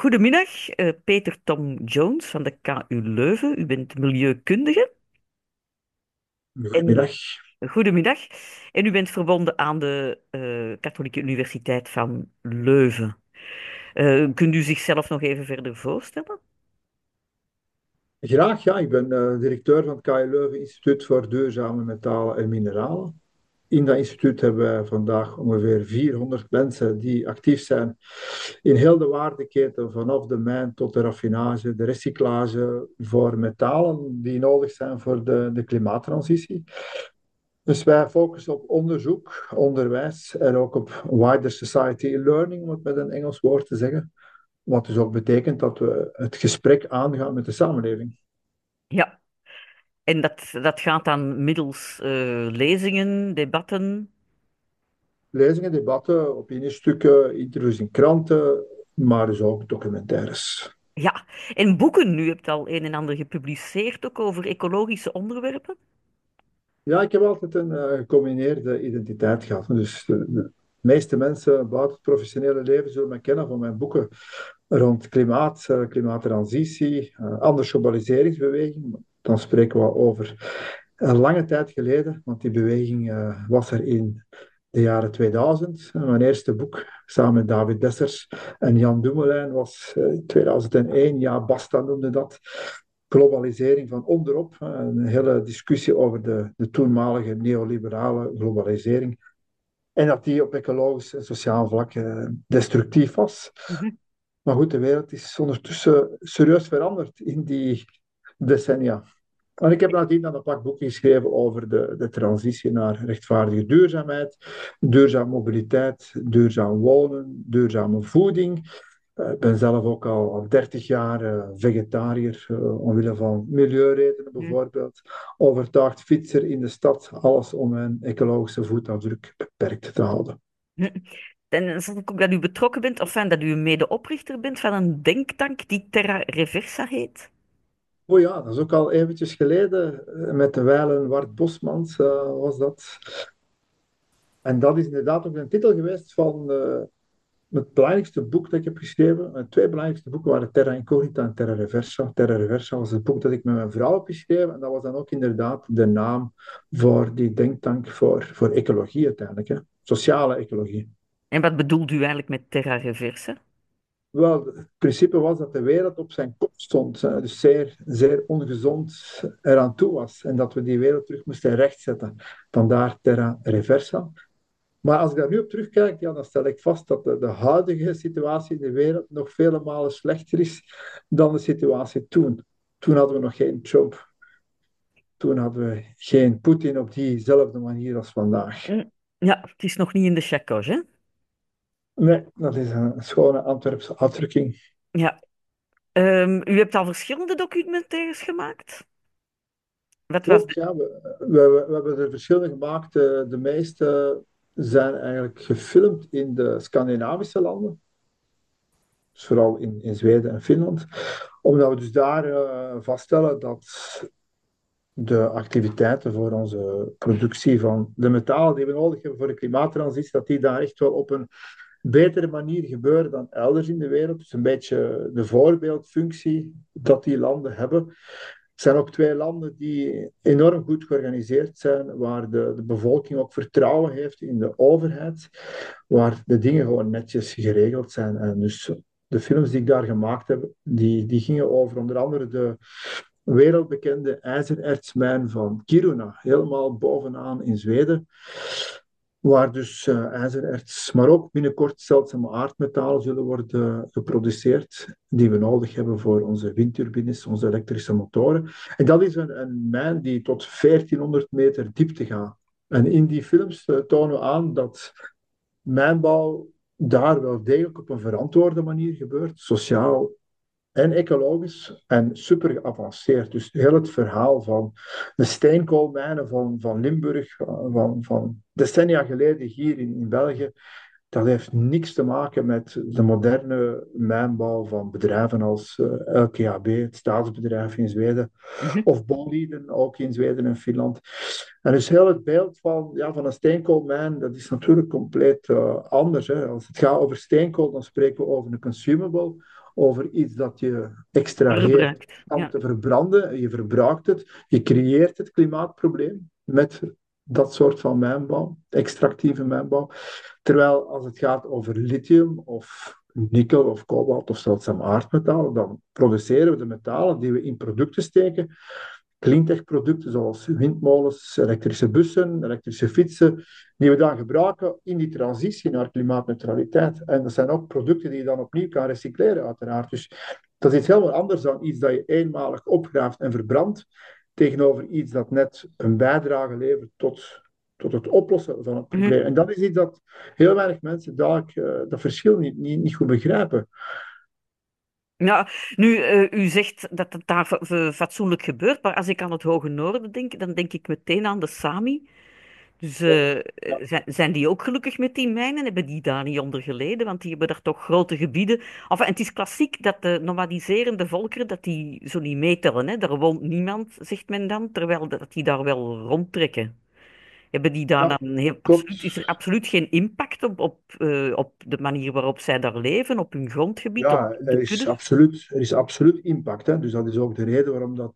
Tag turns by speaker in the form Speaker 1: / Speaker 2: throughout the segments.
Speaker 1: Goedemiddag, Peter Tom Jones van de KU Leuven. U bent milieukundige. En
Speaker 2: Goedemiddag.
Speaker 1: goedemiddag. En u bent verbonden aan de Katholieke Universiteit van Leuven. Kunt u zichzelf nog even verder voorstellen?
Speaker 2: Graag, ja. Ik ben directeur van het KU Leuven Instituut voor Duurzame Metalen en Mineralen. In dat instituut hebben wij vandaag ongeveer 400 mensen die actief zijn in heel de waardeketen, vanaf de mijn tot de raffinage, de recyclage voor metalen die nodig zijn voor de klimaattransitie. Dus wij focussen op onderzoek, onderwijs en ook op wider society learning, om het met een Engels woord te zeggen. Wat dus ook betekent dat we het gesprek aangaan met de samenleving.
Speaker 1: Ja, en dat gaat dan middels lezingen, debatten.
Speaker 2: Lezingen, debatten, opiniestukken, interviews in kranten, maar dus ook documentaires.
Speaker 1: Ja, en boeken. U hebt al een en ander gepubliceerd, ook over ecologische onderwerpen.
Speaker 2: Ja, ik heb altijd een gecombineerde identiteit gehad. Dus de meeste mensen buiten het professionele leven zullen me kennen van mijn boeken rond klimaat, klimaattransitie, andere globaliseringsbeweging. Dan spreken we over een lange tijd geleden, want die beweging was er in de jaren 2000. Mijn eerste boek, samen met David Dessers en Jan Dumoulin, was 2001. Ja, Basta noemde dat. Globalisering van onderop. Een hele discussie over de toenmalige neoliberale globalisering. En dat die op ecologisch en sociaal vlak destructief was.
Speaker 1: Mhm.
Speaker 2: Maar goed, de wereld is ondertussen serieus veranderd in die decennia. En ik heb nadien dan een pak boeken geschreven over de transitie naar rechtvaardige duurzaamheid, duurzame mobiliteit, duurzaam wonen, duurzame voeding. Ik ben zelf ook al 30 jaar vegetariër, omwille van milieuredenen
Speaker 1: Mhm.
Speaker 2: bijvoorbeeld. Overtuigd fietser in de stad, alles om mijn ecologische voetafdruk beperkt te houden.
Speaker 1: Mhm. En zag ik ook dat u betrokken bent, of dat u een medeoprichter bent van een denktank die Terra Reversa heet.
Speaker 2: Oh ja, dat is ook al eventjes geleden, met de wijlen Wart Bosmans was dat. En dat is inderdaad ook een titel geweest van het belangrijkste boek dat ik heb geschreven. Mijn twee belangrijkste boeken waren Terra Incognita en Terra Reversa. Terra Reversa was het boek dat ik met mijn vrouw heb geschreven. En dat was dan ook inderdaad de naam voor die denktank voor ecologie uiteindelijk. Hè. Sociale ecologie.
Speaker 1: En wat bedoelt u eigenlijk met Terra Reversa?
Speaker 2: Wel, het principe was dat de wereld op zijn kop stond. Dus zeer, zeer ongezond eraan toe was. En dat we die wereld terug moesten rechtzetten. Vandaar Terra Reversa. Maar als ik daar nu op terugkijk, ja, dan stel ik vast dat de huidige situatie in de wereld nog vele malen slechter is dan de situatie toen. Toen hadden we nog geen Trump. Toen hadden we geen Poetin op diezelfde manier als vandaag.
Speaker 1: Hm. Ja, het is nog niet in de chakos, hè?
Speaker 2: Nee, dat is een schone Antwerpse uitdrukking.
Speaker 1: Ja. U hebt al verschillende documentaires gemaakt. Wat was
Speaker 2: Klopt,
Speaker 1: de...
Speaker 2: ja. We hebben er verschillende gemaakt. De meeste zijn eigenlijk gefilmd in de Scandinavische landen. Dus vooral in Zweden en Finland. Omdat we dus daar vaststellen dat de activiteiten voor onze productie van de metalen die we nodig hebben voor de klimaattransitie, dat die daar echt wel op een betere manier gebeuren dan elders in de wereld. Dus een beetje de voorbeeldfunctie dat die landen hebben. Het zijn ook twee landen die enorm goed georganiseerd zijn, waar de bevolking ook vertrouwen heeft in de overheid, waar de dingen gewoon netjes geregeld zijn. En dus de films die ik daar gemaakt heb, die gingen over onder andere de wereldbekende ijzerertsmijn van Kiruna, helemaal bovenaan in Zweden, waar dus ijzererts, maar ook binnenkort zeldzame aardmetalen zullen worden geproduceerd, die we nodig hebben voor onze windturbines, onze elektrische motoren. En dat is een mijn die tot 1400 meter diepte gaat. En in die films tonen we aan dat mijnbouw daar wel degelijk op een verantwoorde manier gebeurt, sociaal en ecologisch en super geavanceerd. Dus heel het verhaal van de steenkoolmijnen van Limburg, van decennia geleden hier in België, dat heeft niks te maken met de moderne mijnbouw van bedrijven als LKAB, het staatsbedrijf in Zweden,
Speaker 1: Mhm.
Speaker 2: of Boliden, ook in Zweden en Finland. En dus heel het beeld van een steenkoolmijn, dat is natuurlijk compleet anders. Hè. Als het gaat over steenkool, dan spreken we over een consumable. over iets dat je extraheert
Speaker 1: verbruikt.
Speaker 2: om
Speaker 1: Ja.
Speaker 2: te verbranden. Je verbruikt het, je creëert het klimaatprobleem met dat soort van mijnbouw, extractieve mijnbouw. Terwijl als het gaat over lithium of nikkel of kobalt of zeldzaam aardmetalen, dan produceren we de metalen die we in producten steken, cleantech-producten zoals windmolens, elektrische bussen, elektrische fietsen, die we dan gebruiken in die transitie naar klimaatneutraliteit. En dat zijn ook producten die je dan opnieuw kan recycleren, uiteraard. Dus dat is iets helemaal anders dan iets dat je eenmalig opgraaft en verbrandt, tegenover iets dat net een bijdrage levert tot het oplossen van het
Speaker 1: Mhm.
Speaker 2: probleem. En dat is iets dat heel weinig mensen dadelijk, dat verschil niet goed begrijpen.
Speaker 1: Ja, nu, u zegt dat het daar fatsoenlijk gebeurt, maar als ik aan het Hoge Noorden denk, dan denk ik meteen aan de Sami. Dus
Speaker 2: Ja,
Speaker 1: zijn die ook gelukkig met die mijnen? Hebben die daar niet onder geleden? Want die hebben daar toch grote gebieden. Enfin, het is klassiek dat de nomadiserende volkeren dat die zo niet meetellen. Hè? Daar woont niemand, zegt men dan, terwijl dat die daar wel rondtrekken. Hebben die daar
Speaker 2: ja,
Speaker 1: dan heel,
Speaker 2: klopt.
Speaker 1: absoluut, is er absoluut geen impact op de manier waarop zij daar leven, op hun grondgebied, op
Speaker 2: Ja,
Speaker 1: de kudde?
Speaker 2: er is absoluut impact. Hè. Dus dat is ook de reden waarom dat,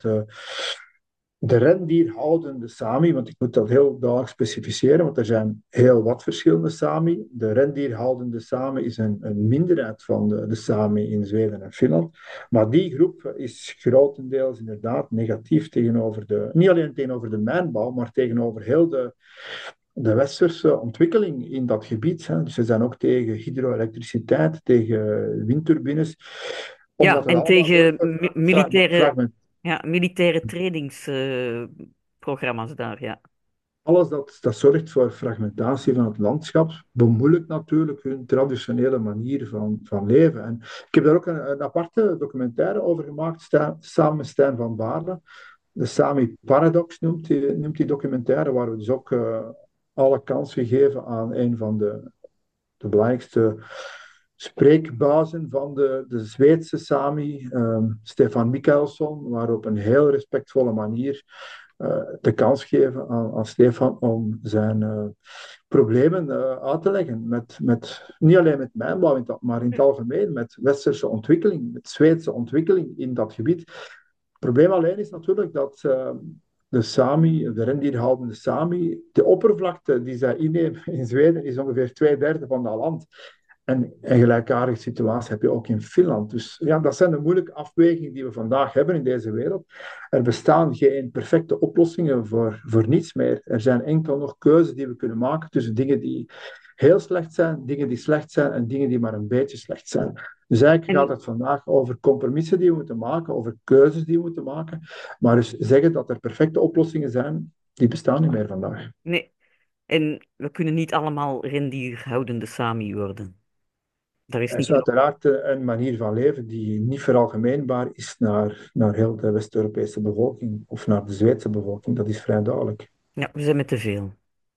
Speaker 2: de rendierhoudende Sami, want ik moet dat heel duidelijk specificeren, want er zijn heel wat verschillende Sami. De rendierhoudende Sami is een minderheid van de Sami in Zweden en Finland. Maar die groep is grotendeels inderdaad negatief tegenover niet alleen tegenover de mijnbouw, maar tegenover heel de westerse ontwikkeling in dat gebied. Hè. Dus ze zijn ook tegen hydroelektriciteit, tegen windturbines,
Speaker 1: Ja,
Speaker 2: omdat het
Speaker 1: en
Speaker 2: allemaal zorgt
Speaker 1: tegen
Speaker 2: voor
Speaker 1: militaire,
Speaker 2: fragment.
Speaker 1: ja, militaire trainingsprogramma's daar, ja.
Speaker 2: Alles dat zorgt voor fragmentatie van het landschap, bemoeilijkt natuurlijk hun traditionele manier van leven. En ik heb daar ook een aparte documentaire over gemaakt, samen met Stijn van Baarle. De Sami Paradox noemt die documentaire, waar we dus ook alle kans gegeven aan een van de belangrijkste spreekbuizen van de Zweedse Sami, Stefan Mikaelsson, waar op een heel respectvolle manier de kans geven aan Stefan om zijn problemen uit te leggen. Niet alleen met mijnbouw, maar in het algemeen met westerse ontwikkeling, met Zweedse ontwikkeling in dat gebied. Het probleem alleen is natuurlijk dat de Sami, de rendierhoudende Sami, de oppervlakte die zij innemen in Zweden is ongeveer 2/3 van dat land. En een gelijkaardige situatie heb je ook in Finland. Dus ja, dat zijn de moeilijke afwegingen die we vandaag hebben in deze wereld. Er bestaan geen perfecte oplossingen voor niets meer. Er zijn enkel nog keuzes die we kunnen maken tussen dingen die heel slecht zijn, dingen die slecht zijn en dingen die maar een beetje slecht zijn. Dus eigenlijk gaat
Speaker 1: En
Speaker 2: het vandaag over compromissen die we moeten maken, over keuzes die we moeten maken. Maar dus zeggen dat er perfecte oplossingen zijn, die bestaan niet meer vandaag.
Speaker 1: nee, en we kunnen niet allemaal rendierhoudende Sami worden. Daar is
Speaker 2: Het
Speaker 1: niet
Speaker 2: is
Speaker 1: genoeg.
Speaker 2: uiteraard een manier van leven die niet veralgemeenbaar is naar heel de West-Europese bevolking of naar de Zweedse bevolking. Dat is vrij duidelijk.
Speaker 1: Ja, we zijn met te veel.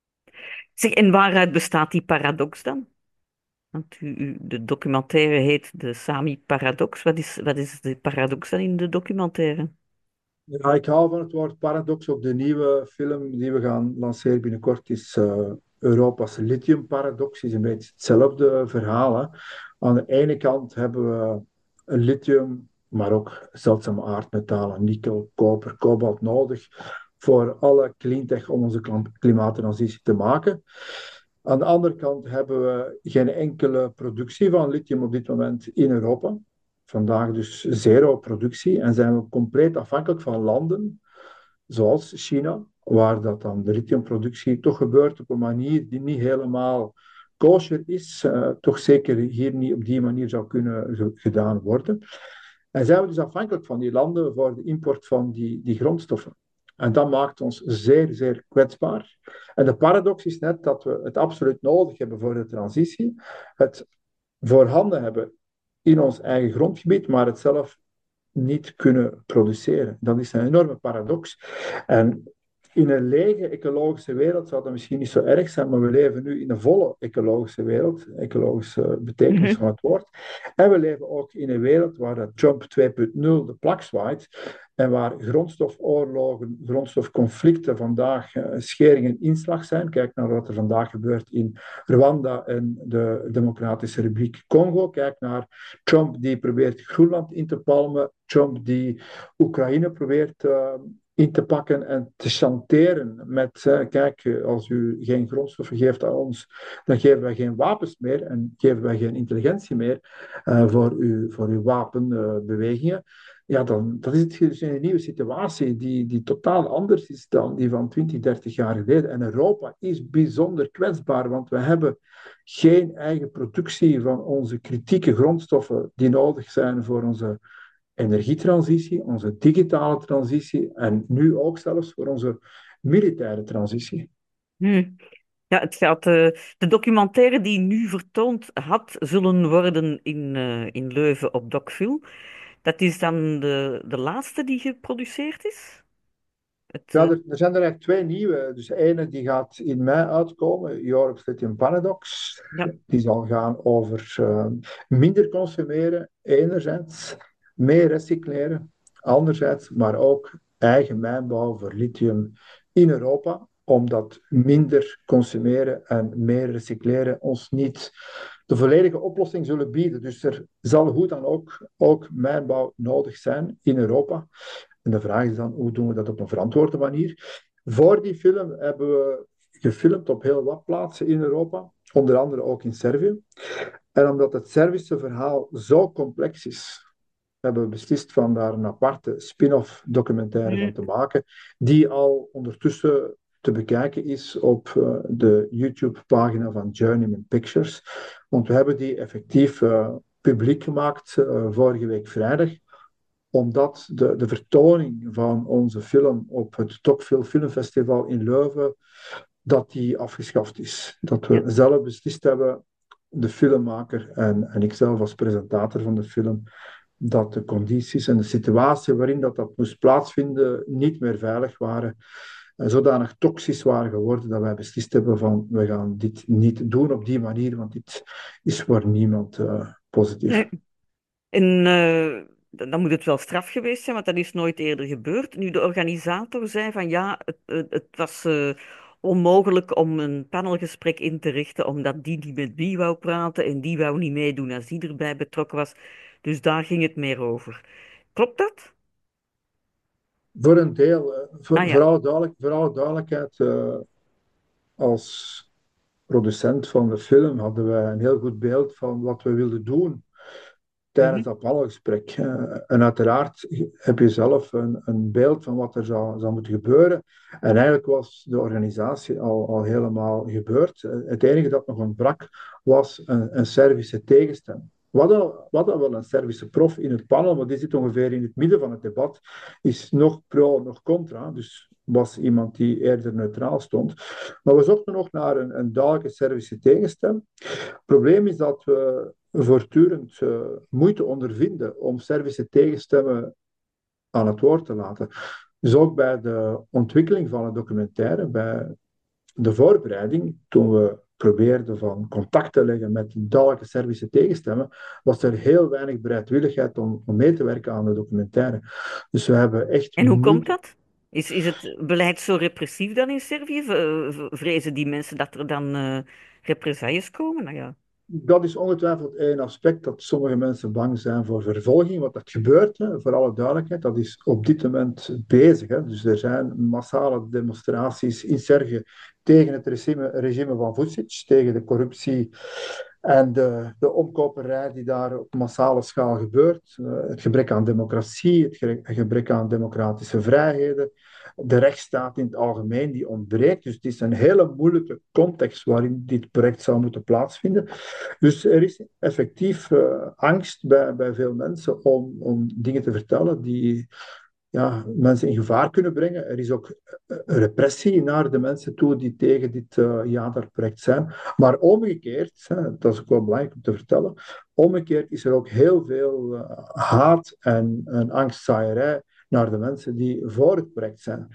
Speaker 1: Zeg, en waaruit bestaat die paradox dan? Want de documentaire heet de Sami-paradox. Wat is de paradox dan in de documentaire?
Speaker 2: Ja, ik hou van het woord paradox. Ook de nieuwe film die we gaan lanceren binnenkort is Europa's lithiumparadox. Is een beetje hetzelfde verhaal. Hè. Aan de ene kant hebben we een lithium, maar ook zeldzame aardmetalen, nikkel, koper, kobalt nodig voor alle cleantech om onze klimaattransitie te maken. Aan de andere kant hebben we geen enkele productie van lithium op dit moment in Europa. Vandaag dus zero productie en zijn we compleet afhankelijk van landen zoals China, waar dat dan de lithiumproductie toch gebeurt op een manier die niet helemaal kosher is, toch zeker hier niet op die manier zou kunnen gedaan worden. En zijn we dus afhankelijk van die landen voor de import van die grondstoffen. En dat maakt ons zeer, zeer kwetsbaar. En de paradox is net dat we het absoluut nodig hebben voor de transitie, het voorhanden hebben in ons eigen grondgebied, maar het zelf niet kunnen produceren. Dat is een enorme paradox. En in een lege ecologische wereld zou dat misschien niet zo erg zijn, maar we leven nu in een volle ecologische wereld, ecologische betekenis
Speaker 1: Mhm.
Speaker 2: van het woord. En we leven ook in een wereld waar dat Trump 2.0 de plak zwaait en waar grondstofoorlogen, grondstofconflicten vandaag schering en inslag zijn. Kijk naar wat er vandaag gebeurt in Rwanda en de Democratische Republiek Congo. Kijk naar Trump die probeert Groenland in te palmen, Trump die Oekraïne probeert in te pakken en te chanteren met, kijk, als u geen grondstoffen geeft aan ons, dan geven wij geen wapens meer en geven wij geen intelligentie meer voor uw wapenbewegingen. Ja, dan dat is het dus een nieuwe situatie die totaal anders is dan die van 20, 30 jaar geleden. En Europa is bijzonder kwetsbaar, want we hebben geen eigen productie van onze kritieke grondstoffen die nodig zijn voor onze energietransitie, onze digitale transitie en nu ook zelfs voor onze militaire transitie.
Speaker 1: Hm. Ja, het gaat, de documentaire die nu vertoond had zullen worden in Leuven op Docfilm. Dat is dan de laatste die geproduceerd is? Het,
Speaker 2: Ja, er zijn er eigenlijk twee nieuwe. Dus de ene die gaat in mei uitkomen, Europe's Lithium Paradox.
Speaker 1: ja.
Speaker 2: Die zal gaan over minder consumeren, enerzijds, meer recycleren, anderzijds, maar ook eigen mijnbouw voor lithium in Europa, omdat minder consumeren en meer recycleren ons niet de volledige oplossing zullen bieden. Dus er zal hoe dan ook mijnbouw nodig zijn in Europa. En de vraag is dan, hoe doen we dat op een verantwoorde manier? Voor die film hebben we gefilmd op heel wat plaatsen in Europa, onder andere ook in Servië. En omdat het Servische verhaal zo complex is, hebben we beslist van daar een aparte spin-off documentaire van te
Speaker 1: Hm.
Speaker 2: maken, die al ondertussen te bekijken is op de YouTube-pagina van Journeyman Pictures. Want we hebben die effectief publiek gemaakt vorige week vrijdag omdat de vertoning van onze film op het Tocqueville Filmfestival in Leuven, dat die afgeschaft is. Dat we
Speaker 1: Ja.
Speaker 2: zelf beslist hebben, de filmmaker en ikzelf als presentator van de film, dat de condities en de situatie waarin dat moest plaatsvinden niet meer veilig waren. En zodanig toxisch waren geworden dat wij beslist hebben van we gaan dit niet doen op die manier, want dit is voor niemand positief.
Speaker 1: Nee. En dan moet het wel straf geweest zijn, want dat is nooit eerder gebeurd. Nu, de organisator zei van ja, het was onmogelijk om een panelgesprek in te richten, omdat die niet met die wou praten en die wou niet meedoen als die erbij betrokken was. Dus daar ging het meer over. Klopt dat?
Speaker 2: Voor een deel,
Speaker 1: Ah ja.
Speaker 2: voor alle duidelijkheid, als producent van de film hadden wij een heel goed beeld van wat we wilden doen tijdens
Speaker 1: Mhm.
Speaker 2: dat panelgesprek. En uiteraard heb je zelf een beeld van wat er zou moeten gebeuren. En eigenlijk was de organisatie al helemaal gebeurd. Het enige dat nog ontbrak was een Servische tegenstem. We hadden wel een Servische prof in het panel, maar die zit ongeveer in het midden van het debat. Is nog pro, nog contra. Dus was iemand die eerder neutraal stond. Maar we zochten nog naar een duidelijke Servische tegenstem. Het probleem is dat we voortdurend moeite ondervinden om Servische tegenstemmen aan het woord te laten. Dus ook bij de ontwikkeling van een documentaire, bij de voorbereiding, toen we probeerden van contact te leggen met duidelijke Servische tegenstemmen, was er heel weinig bereidwilligheid om mee te werken aan de documentaire. Dus we hebben echt
Speaker 1: En hoe komt
Speaker 2: moeite.
Speaker 1: dat? Is het beleid zo repressief dan in Servië? Vrezen die mensen dat er dan represailles komen? Nou ja.
Speaker 2: Dat is ongetwijfeld één aspect dat sommige mensen bang zijn voor vervolging. Wat dat gebeurt, hè, voor alle duidelijkheid, dat is op dit moment bezig. Hè. Dus er zijn massale demonstraties in Servië tegen het regime van Vučić, tegen de corruptie en de omkoperij die daar op massale schaal gebeurt. Het gebrek aan democratie, het gebrek aan democratische vrijheden, de rechtsstaat in het algemeen die ontbreekt. Dus het is een hele moeilijke context waarin dit project zou moeten plaatsvinden. Dus er is effectief angst bij veel mensen om dingen te vertellen die ja, mensen in gevaar kunnen brengen. Er is ook repressie naar de mensen toe die tegen dit JADAR-project zijn. Maar omgekeerd, dat is ook wel belangrijk om te vertellen, omgekeerd is er ook heel veel haat en angstzaaierij naar de mensen die voor het project zijn.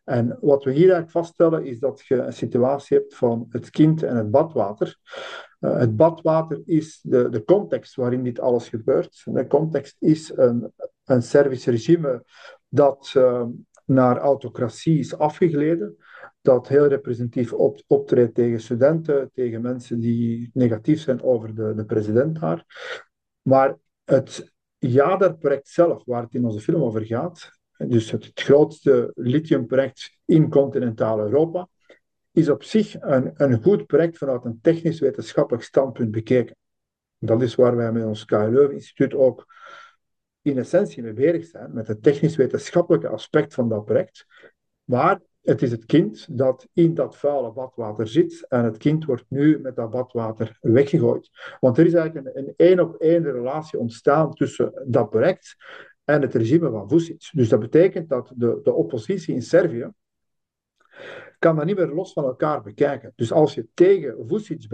Speaker 2: En wat we hier eigenlijk vaststellen is dat je een situatie hebt van het kind en het badwater. Het badwater is de context waarin dit alles gebeurt. De context is een Servisch regime dat naar autocratie is afgegleden, dat heel representatief optreedt tegen studenten, tegen mensen die negatief zijn over de president daar. Maar het Jadar-project zelf, waar het in onze film over gaat, dus het grootste lithiumproject in continentaal Europa, is op zich een goed project vanuit een technisch-wetenschappelijk standpunt bekeken. Dat is waar wij met ons KU Leuven-instituut ook in essentie mee bezig zijn, met het technisch-wetenschappelijke aspect van dat project. Maar het is het kind dat in dat vuile badwater zit en het kind wordt nu met dat badwater weggegooid. Want er is eigenlijk een één-op-één relatie ontstaan tussen dat project en het regime van Vučić. Dus dat betekent dat de oppositie in Servië kan dat niet meer los van elkaar bekijken. Dus als je tegen Vučić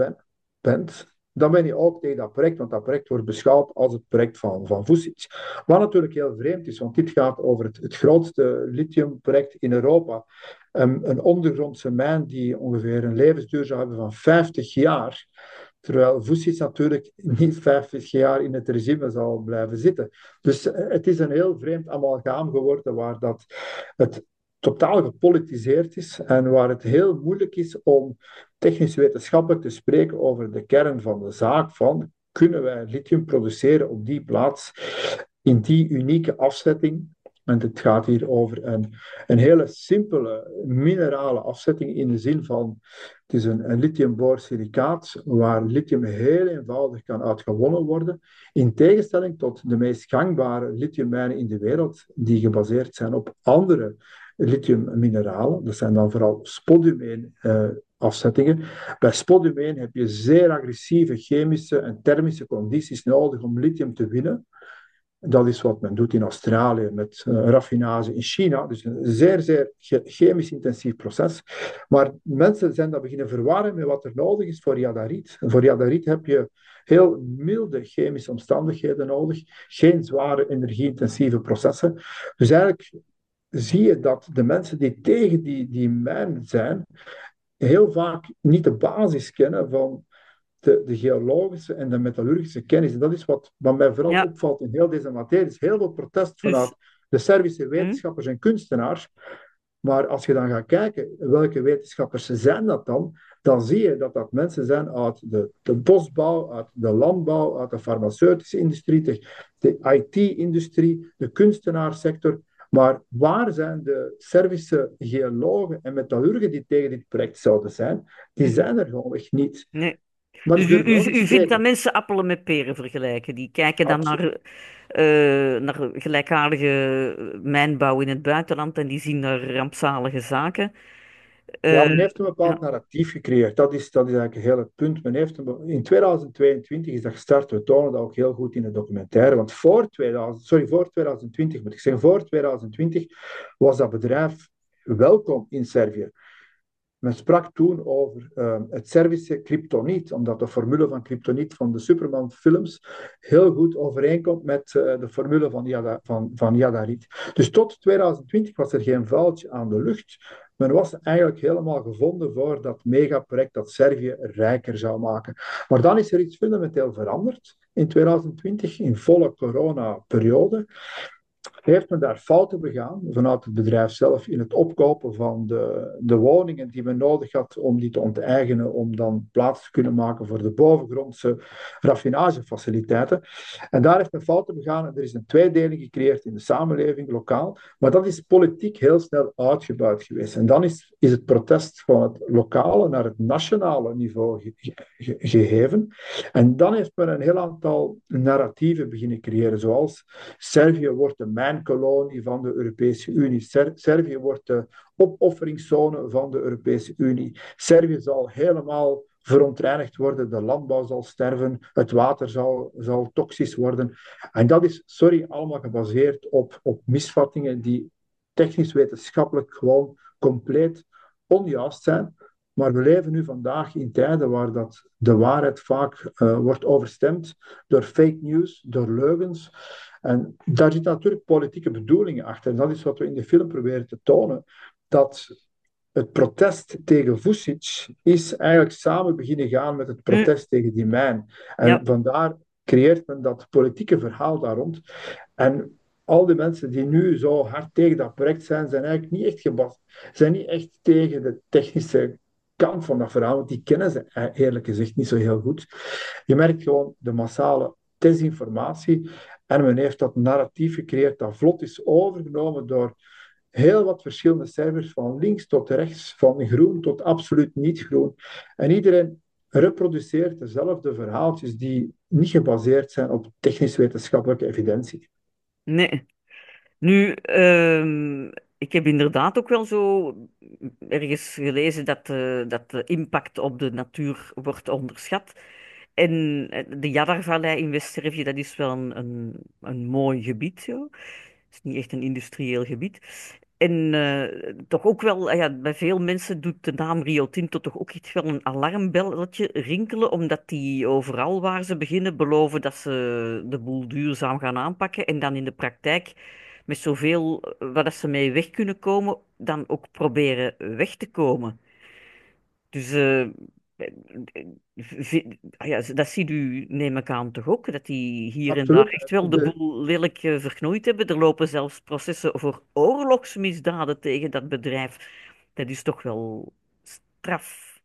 Speaker 2: bent, dan ben je ook tegen dat project, want dat project wordt beschouwd als het project van Vučić. Wat natuurlijk heel vreemd is, want dit gaat over het grootste lithiumproject in Europa. Een ondergrondse mijn die ongeveer een levensduur zou hebben van 50 jaar. Terwijl Vučić natuurlijk niet 50 jaar in het regime zal blijven zitten. Dus het is een heel vreemd amalgaam geworden waar dat het totaal gepolitiseerd is en waar het heel moeilijk is om technisch-wetenschappelijk te spreken over de kern van de zaak van kunnen wij lithium produceren op die plaats in die unieke afzetting. En het gaat hier over een hele simpele minerale afzetting in de zin van het is een lithiumborsilicaat waar lithium heel eenvoudig kan uitgewonnen worden, in tegenstelling tot de meest gangbare lithiummijnen in de wereld die gebaseerd zijn op andere lithiummineralen. Dat zijn dan vooral spodumeen afzettingen. Bij spodumeen heb je zeer agressieve chemische en thermische condities nodig om lithium te winnen. Dat is wat men doet in Australië met raffinage in China. Dus een zeer, zeer chemisch intensief proces. Maar mensen zijn dat beginnen verwarren met wat er nodig is voor jadariet. Voor jadariet heb je heel milde chemische omstandigheden nodig. Geen zware energie-intensieve processen. Dus eigenlijk zie je dat de mensen die tegen die mijn zijn, heel vaak niet de basis kennen van de geologische en de metallurgische kennis. En dat is wat mij vooral
Speaker 1: Ja,
Speaker 2: opvalt in heel deze materie. Er is heel veel protest
Speaker 1: dus...
Speaker 2: vanuit de Servische
Speaker 1: hm?
Speaker 2: wetenschappers en kunstenaars. Maar als je dan gaat kijken, welke wetenschappers zijn dat dan zie je dat dat mensen zijn uit de bosbouw, uit de landbouw, uit de farmaceutische industrie, de IT-industrie, de kunstenaarssector. Maar waar zijn de Servische geologen en metallurgen die tegen dit project zouden zijn? Die zijn er gewoon echt niet.
Speaker 1: Nee.
Speaker 2: Maar
Speaker 1: Dus
Speaker 2: die durven ook niet
Speaker 1: u vindt dat
Speaker 2: spreken.
Speaker 1: mensen appelen met peren vergelijken. Die kijken dan
Speaker 2: Absoluut.
Speaker 1: naar gelijkaardige mijnbouw in het buitenland en die zien daar rampzalige zaken.
Speaker 2: Ja,
Speaker 1: Eh,
Speaker 2: men heeft een bepaald
Speaker 1: ja,
Speaker 2: narratief gecreëerd. Dat is eigenlijk heel het punt. In 2022 is dat gestart. We tonen dat ook heel goed in de documentaire. Want voor 2020 moet ik zeggen, voor 2020 was dat bedrijf welkom in Servië. Men sprak toen over het Servische kryptoniet, omdat de formule van kryptoniet van de Superman-films heel goed overeenkomt met de formule van jadariet. Dus tot 2020 was er geen vuiltje aan de lucht. Men was eigenlijk helemaal gevonden voor dat megaproject dat Servië rijker zou maken. Maar dan is er iets fundamenteel veranderd in 2020, in volle coronaperiode. Heeft men daar fouten begaan vanuit het bedrijf zelf in het opkopen van de woningen die men nodig had om die te onteigenen, om dan plaats te kunnen maken voor de bovengrondse raffinagefaciliteiten. En daar heeft men fouten begaan en er is een tweedeling gecreëerd in de samenleving, lokaal. Maar dat is politiek heel snel uitgebuit geweest. En dan is het protest van het lokale naar het nationale niveau geheven. En dan heeft men een heel aantal narratieven beginnen creëren, zoals Servië wordt een mijnkolonie van de Europese Unie. Servië wordt de opofferingszone van de Europese Unie. Servië zal helemaal verontreinigd worden, de landbouw zal sterven, het water zal toxisch worden. En dat is, allemaal gebaseerd op misvattingen die technisch-wetenschappelijk gewoon compleet onjuist zijn. Maar we leven nu vandaag in tijden waar dat de waarheid vaak wordt overstemd door fake news, door leugens. En daar zitten natuurlijk politieke bedoelingen achter. En dat is wat we in de film proberen te tonen. dat het protest tegen Vučić is eigenlijk samen beginnen gaan met het
Speaker 1: Hm,
Speaker 2: protest tegen die mijn. En
Speaker 1: ja,
Speaker 2: vandaar creëert men dat politieke verhaal daar rond. En al die mensen die nu zo hard tegen dat project zijn, zijn eigenlijk niet echt zijn niet echt tegen de technische kant van dat verhaal, want die kennen ze eerlijk gezegd niet zo heel goed. Je merkt gewoon de massale desinformatie en men heeft dat narratief gecreëerd dat vlot is overgenomen door heel wat verschillende servers, van links tot rechts, van groen tot absoluut niet groen. En iedereen reproduceert dezelfde verhaaltjes die niet gebaseerd zijn op technisch-wetenschappelijke evidentie.
Speaker 1: nee. Nu, ik heb inderdaad ook wel zo ergens gelezen dat de impact op de natuur wordt onderschat. En de Jadar-vallei in West-Servië, dat is wel een mooi gebied. Zo. Het is niet echt een industrieel gebied. En toch ook wel, ja, bij veel mensen doet de naam Rio Tinto toch ook iets wel een alarmbelletje rinkelen, omdat die overal waar ze beginnen beloven dat ze de boel duurzaam gaan aanpakken en dan in de praktijk met zoveel waar dat ze mee weg kunnen komen, dan ook proberen weg te komen. Dus ja, dat ziet u, neem ik aan, toch ook? Dat die hier en daar
Speaker 2: Absoluut.
Speaker 1: echt wel de boel lelijk verknoeid hebben. Er lopen zelfs processen voor oorlogsmisdaden tegen dat bedrijf. Dat is toch wel straf.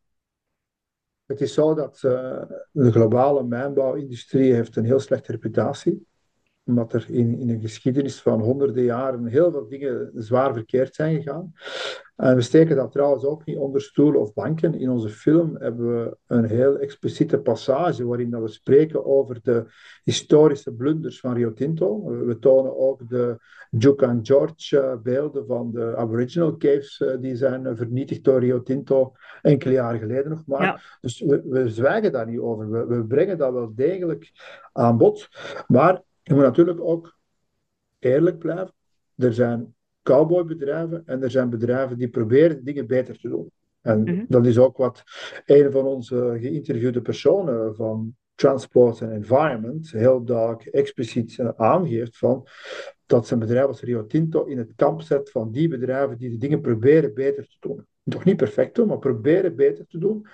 Speaker 2: Het is zo dat de globale mijnbouwindustrie heeft een heel slechte reputatie, omdat er in een geschiedenis van honderden jaren heel veel dingen zwaar verkeerd zijn gegaan. En we steken dat trouwens ook niet onder stoelen of banken. In onze film hebben we een heel expliciete passage waarin dat we spreken over de historische blunders van Rio Tinto. We tonen ook de Duke and George beelden van de Aboriginal caves die zijn vernietigd door Rio Tinto enkele jaren geleden nog
Speaker 1: Ja.
Speaker 2: maar. Dus we zwijgen daar niet over. We brengen dat wel degelijk aan bod. Maar je moet natuurlijk ook eerlijk blijven. Er zijn cowboybedrijven en er zijn bedrijven die proberen dingen beter te doen. En
Speaker 1: Mhm,
Speaker 2: dat is ook wat een van onze geïnterviewde personen van Transport and Environment heel duidelijk expliciet aangeeft van dat zijn bedrijf als Rio Tinto in het kamp zet van die bedrijven die de dingen proberen beter te doen. Toch niet perfect doen, maar proberen beter te doen.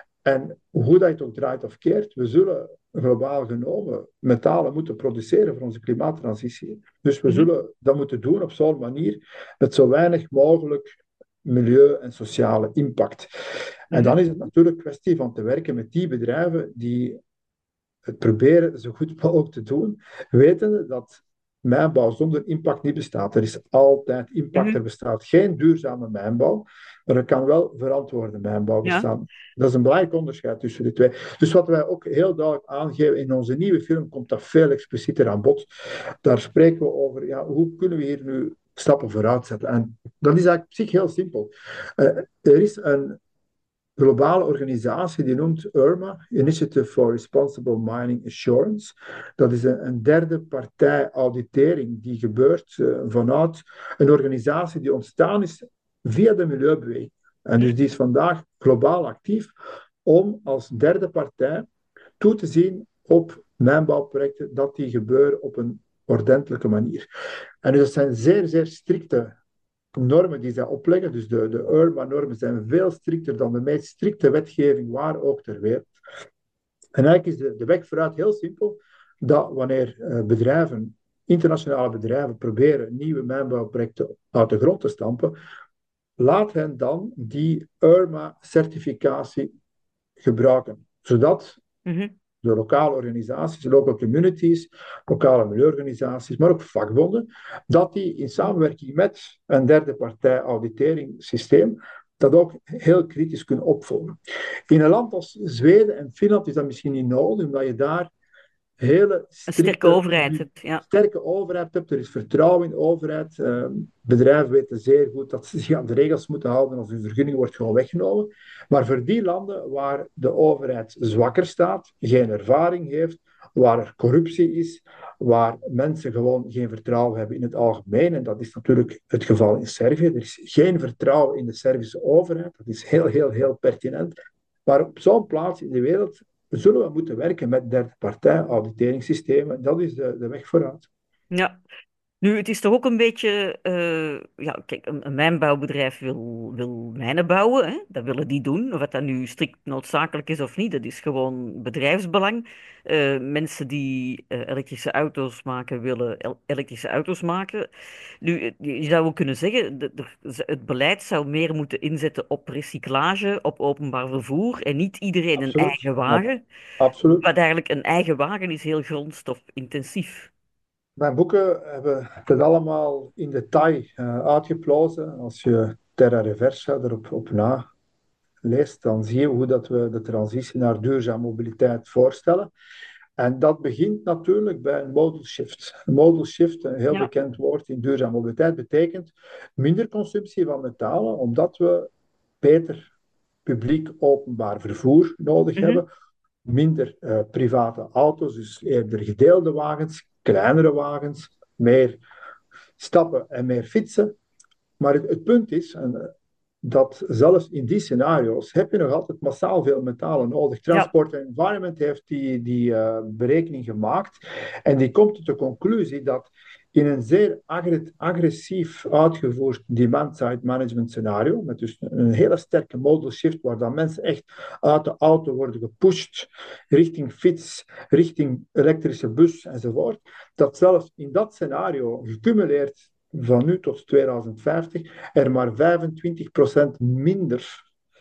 Speaker 2: En hoe dat je het ook draait of keert, we zullen globaal genomen metalen moeten produceren voor onze klimaattransitie. Dus we
Speaker 1: mhm,
Speaker 2: zullen dat moeten doen op zo'n manier met zo weinig mogelijk milieu- en sociale impact. En
Speaker 1: mhm,
Speaker 2: dan is het natuurlijk kwestie van te werken met die bedrijven die het proberen zo goed mogelijk te doen, wetende dat mijnbouw zonder impact niet bestaat. Er is altijd impact,
Speaker 1: mhm.
Speaker 2: er bestaat geen duurzame mijnbouw, maar er kan wel verantwoorde mijnbouw
Speaker 1: Ja.
Speaker 2: bestaan. Dat is een belangrijk onderscheid tussen de twee. Dus wat wij ook heel duidelijk aangeven, in onze nieuwe film komt dat veel explicieter aan bod. Daar spreken we over, ja, hoe kunnen we hier nu stappen vooruit zetten? En dat is eigenlijk op zich heel simpel. Er is een globale organisatie die noemt IRMA, Initiative for Responsible Mining Assurance. Dat is een derde partij auditering die gebeurt vanuit een organisatie die ontstaan is via de milieubeweging. En dus die is vandaag globaal actief om als derde partij toe te zien op mijnbouwprojecten dat die gebeuren op een ordentelijke manier. En dus dat zijn zeer, zeer strikte normen die zij opleggen. Dus de URMA-normen zijn veel strikter dan de meest strikte wetgeving waar ook ter wereld. En eigenlijk is de weg vooruit heel simpel, dat wanneer bedrijven, internationale bedrijven, proberen nieuwe mijnbouwprojecten uit de grond te stampen, laat hen dan die URMA-certificatie gebruiken, zodat
Speaker 1: Mhm,
Speaker 2: de lokale organisaties, local communities, lokale milieuorganisaties, maar ook vakbonden, dat die in samenwerking met een derde partij auditeringssysteem dat ook heel kritisch kunnen opvolgen. In een land als Zweden en Finland is dat misschien niet nodig, omdat je daar hele
Speaker 1: een sterke
Speaker 2: strikte,
Speaker 1: overheid hebt. Ja.
Speaker 2: sterke overheid hebt. Er is vertrouwen in de overheid. Bedrijven weten zeer goed dat ze zich aan de regels moeten houden of hun vergunning wordt gewoon weggenomen. Maar voor die landen waar de overheid zwakker staat, geen ervaring heeft, waar er corruptie is, waar mensen gewoon geen vertrouwen hebben in het algemeen, en dat is natuurlijk het geval in Servië. Er is geen vertrouwen in de Servische overheid. Dat is heel, heel, heel pertinent. Maar op zo'n plaats in de wereld zullen we moeten werken met derde partij auditeringssystemen. Dat is de weg vooruit.
Speaker 1: Ja. Nu, het is toch ook een beetje, ja, kijk, een mijnbouwbedrijf wil mijnen bouwen, hè? Dat willen die doen. Of dat nu strikt noodzakelijk is of niet, dat is gewoon bedrijfsbelang. Mensen die elektrische auto's maken, willen elektrische auto's maken. Nu, je zou ook kunnen zeggen, het beleid zou meer moeten inzetten op recyclage, op openbaar vervoer en niet iedereen een
Speaker 2: Absoluut.
Speaker 1: eigen wagen.
Speaker 2: Absoluut.
Speaker 1: Wat eigenlijk een eigen wagen is heel grondstofintensief.
Speaker 2: Mijn boeken hebben het allemaal in detail uitgeplozen. Als je Terra Reversa erop op na leest, dan zie je hoe dat we de transitie naar duurzame mobiliteit voorstellen. En dat begint natuurlijk bij een modal shift. Een modal shift, een heel
Speaker 1: Ja.
Speaker 2: bekend woord in duurzame mobiliteit, betekent minder consumptie van metalen, omdat we beter publiek openbaar vervoer nodig
Speaker 1: Mhm.
Speaker 2: hebben, minder private auto's, dus eerder gedeelde wagens, kleinere wagens, meer stappen en meer fietsen. Maar het punt is, dat zelfs in die scenario's heb je nog altijd massaal veel metalen nodig.
Speaker 1: Ja.
Speaker 2: Transport Environment heeft die berekening gemaakt en die komt tot de conclusie dat in een zeer agressief uitgevoerd demand-side management scenario, met dus een hele sterke modal shift, waar dan mensen echt uit de auto worden gepusht richting fiets, richting elektrische bus enzovoort, dat zelfs in dat scenario gecumuleerd van nu tot 2050 er maar 25% minder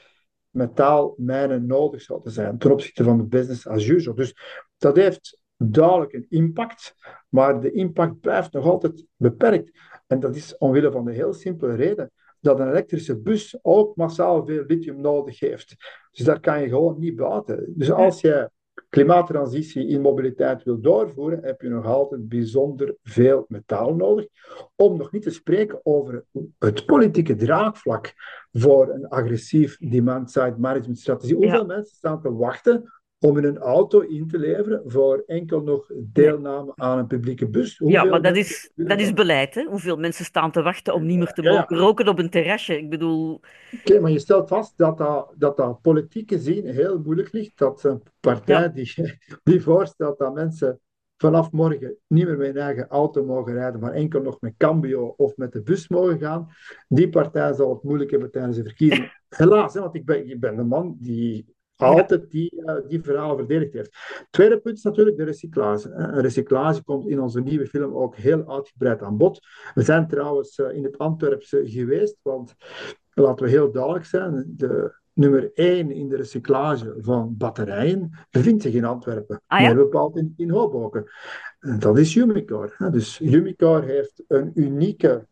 Speaker 2: metaalmijnen nodig zouden zijn ten opzichte van de business as usual. Dus dat heeft duidelijk een impact, maar de impact blijft nog altijd beperkt. En dat is omwille van de heel simpele reden dat een elektrische bus ook massaal veel lithium nodig heeft. Dus daar kan je gewoon niet buiten. Dus als je klimaattransitie in mobiliteit wil doorvoeren, heb je nog altijd bijzonder veel metaal nodig. Om nog niet te spreken over het politieke draagvlak voor een agressief demand-side management strategie. Hoeveel
Speaker 1: Ja.
Speaker 2: mensen staan te wachten om in een auto in te leveren voor enkel nog
Speaker 1: Nee.
Speaker 2: deelname aan een publieke bus?
Speaker 1: Ja,
Speaker 2: Hoeveel
Speaker 1: maar
Speaker 2: mensen
Speaker 1: dat
Speaker 2: willen
Speaker 1: is
Speaker 2: dat?
Speaker 1: beleid, hè? Hoeveel mensen staan te wachten om niet meer te
Speaker 2: Ja,
Speaker 1: mogen
Speaker 2: ja.
Speaker 1: roken op een terrasje? Ik bedoel,
Speaker 2: Oké, maar je stelt vast dat politiek gezien heel moeilijk ligt. Dat een
Speaker 1: ja,
Speaker 2: partij die voorstelt dat mensen vanaf morgen niet meer met hun eigen auto mogen rijden, maar enkel nog met Cambio of met de bus mogen gaan, die partij zal het moeilijk hebben tijdens de verkiezingen. Helaas, hè, want ik ben de man die
Speaker 1: ja.
Speaker 2: altijd die verhalen verdedigd heeft. Tweede punt is natuurlijk de recyclage. Recyclage komt in onze nieuwe film ook heel uitgebreid aan bod. We zijn trouwens in het Antwerpse geweest, want laten we heel duidelijk zijn, de nummer 1 in de recyclage van batterijen bevindt zich in Antwerpen,
Speaker 1: Ah
Speaker 2: meer
Speaker 1: ja?
Speaker 2: bepaald in Hoboken. En dat is Umicore. Dus Umicore heeft een unieke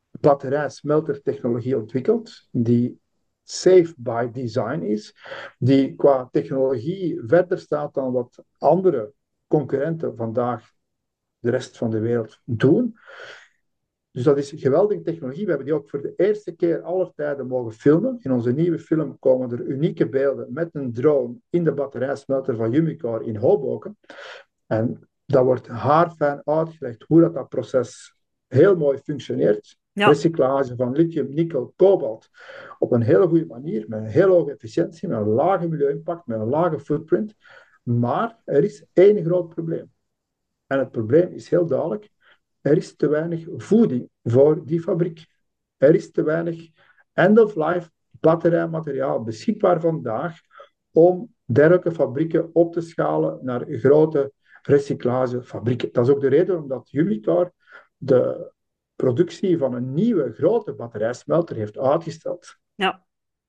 Speaker 2: batterij-smeltertechnologie ontwikkeld, die safe by design is, die qua technologie verder staat dan wat andere concurrenten vandaag de rest van de wereld doen. Dus dat is een geweldige technologie. We hebben die ook voor de eerste keer aller tijden mogen filmen. In onze nieuwe film komen er unieke beelden met een drone in de batterijsmelter van Umicore in Hoboken. En dat wordt haarfijn uitgelegd hoe dat proces heel mooi functioneert.
Speaker 1: Ja.
Speaker 2: Recyclage van lithium, nikkel, kobalt op een hele goede manier, met een heel hoge efficiëntie, met een lage milieu-impact, met een lage footprint. Maar er is één groot probleem. En het probleem is heel duidelijk. Er is te weinig voeding voor die fabriek. Er is te weinig end-of-life batterijmateriaal beschikbaar vandaag om dergelijke fabrieken op te schalen naar grote recyclagefabrieken. Dat is ook de reden waarom dat Umicore de productie van een nieuwe grote batterijsmelter heeft uitgesteld.
Speaker 1: Ja.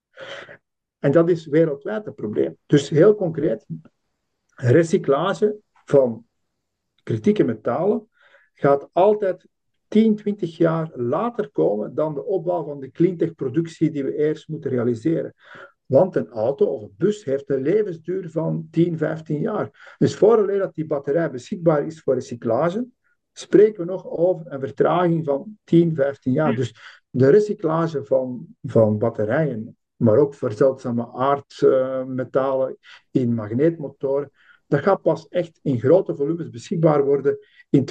Speaker 2: En dat is wereldwijd het probleem. Dus heel concreet, recyclage van kritieke metalen gaat altijd 10, 20 jaar later komen dan de opbouw van de cleantech-productie die we eerst moeten realiseren. Want een auto of een bus heeft een levensduur van 10, 15 jaar. Dus vooraleer dat die batterij beschikbaar is voor recyclage, spreken we nog over een vertraging van 10, 15 jaar. Dus de recyclage van batterijen, maar ook voor zeldzame aardmetalen in magneetmotoren, dat gaat pas echt in grote volumes beschikbaar worden in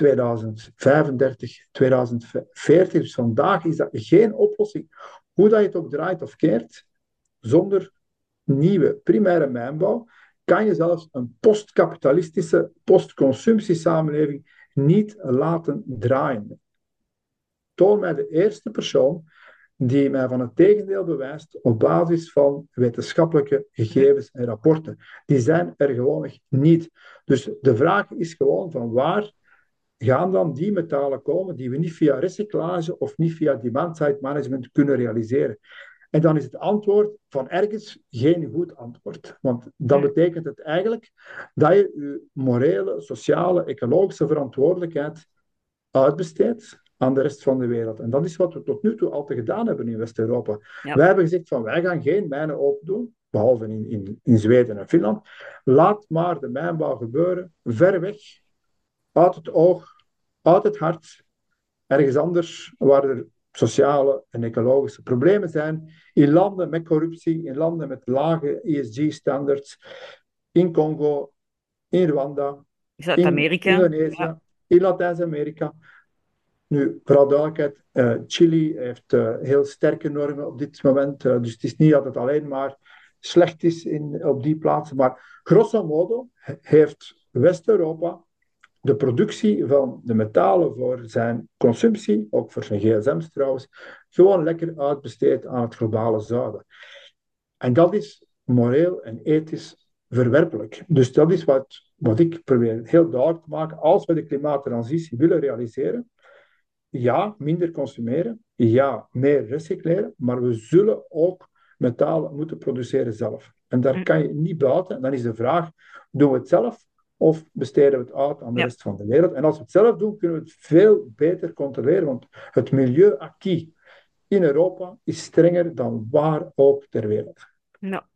Speaker 2: 2035, 2040. Dus vandaag is dat geen oplossing. Hoe dat je het ook draait of keert, zonder nieuwe primaire mijnbouw, kan je zelfs een postkapitalistische, postconsumptiesamenleving niet laten draaien. toon mij de eerste persoon die mij van het tegendeel bewijst op basis van wetenschappelijke
Speaker 1: Hm.
Speaker 2: gegevens en rapporten. Die zijn er gewoonweg niet. Dus de vraag is gewoon van waar gaan dan die metalen komen die we niet via recyclage of niet via demand-side management kunnen realiseren. En dan is het antwoord van ergens geen goed antwoord. Want dan
Speaker 1: Hm.
Speaker 2: betekent het eigenlijk dat je je morele, sociale, ecologische verantwoordelijkheid uitbesteedt aan de rest van de wereld. En dat is wat we tot nu toe altijd gedaan hebben in West-Europa.
Speaker 1: Ja.
Speaker 2: Wij hebben gezegd van wij gaan geen mijnen open doen, behalve in Zweden en Finland. Laat maar de mijnbouw gebeuren, ver weg, uit het oog, uit het hart, ergens anders waar er sociale en ecologische problemen zijn, in landen met corruptie, in landen met lage ESG-standards, in Congo, in Rwanda, in
Speaker 1: Zuid-Amerika. Ja.
Speaker 2: Indonesië, in Latijns-Amerika. Nu, vooral duidelijkheid, Chili heeft heel sterke normen op dit moment, dus het is niet dat het alleen maar slecht is op die plaatsen, maar grosso modo heeft West-Europa de productie van de metalen voor zijn consumptie, ook voor zijn gsm's trouwens, gewoon lekker uitbesteed aan het globale zuiden. En dat is moreel en ethisch verwerpelijk. Dus dat is wat ik probeer heel duidelijk te maken. Als we de klimaattransitie willen realiseren, ja, minder consumeren, ja, meer recycleren, maar we zullen ook metalen moeten produceren zelf. En daar
Speaker 1: Hm.
Speaker 2: kan je niet buiten. En dan is de vraag, doen we het zelf of besteden we het uit aan de
Speaker 1: Ja.
Speaker 2: rest van de wereld? En als we het zelf doen, kunnen we het veel beter controleren, want het milieuacquis in Europa is strenger dan waar ook ter wereld.
Speaker 1: Ja.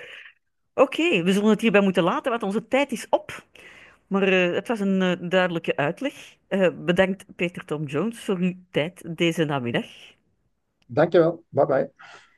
Speaker 1: Oké, we zullen het hierbij moeten laten, want onze tijd is op. Maar het was een duidelijke uitleg. Bedankt Peter Tom Jones voor uw tijd deze namiddag.
Speaker 2: Dankjewel, bye bye.